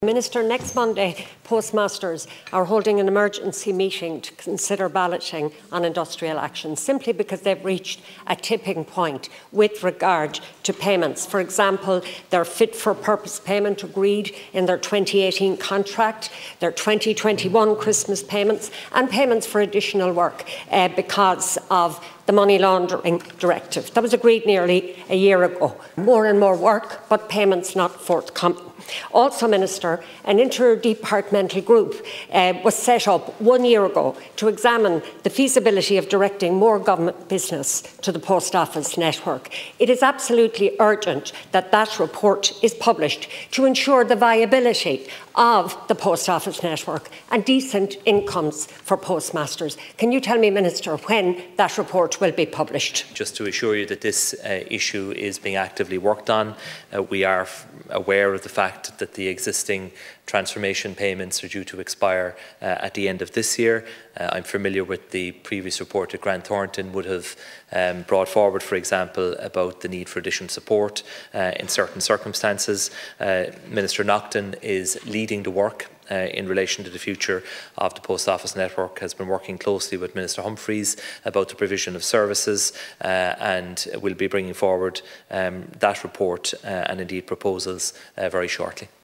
Minister, next Monday, postmasters are holding an emergency meeting to consider balloting on industrial action, simply because they've reached a tipping point with regard to payments. For example, their fit-for-purpose payment agreed in their 2018 contract, their 2021 Christmas payments, and payments for additional work because of the Money Laundering Directive. That was agreed nearly a year ago. More and more work, but payments not forthcoming. Also, Minister, an interdepartmental group was set up 1 year ago to examine the feasibility of directing more government business to the post office network. It is absolutely urgent that that report is published to ensure the viability of the post office network and decent incomes for postmasters. Can you tell me, Minister, when that report will be published? Just to assure you that this issue is being actively worked on. We are aware of the fact that the existing transformation payments are due to expire at the end of this year. I'm familiar with the previous report that Grant Thornton would have brought forward, for example, about the need for additional support in certain circumstances. Minister Naughton is leading the work in relation to the future of the post office network, has been working closely with Minister Humphreys about the provision of services and will be bringing forward that report and indeed proposals very shortly.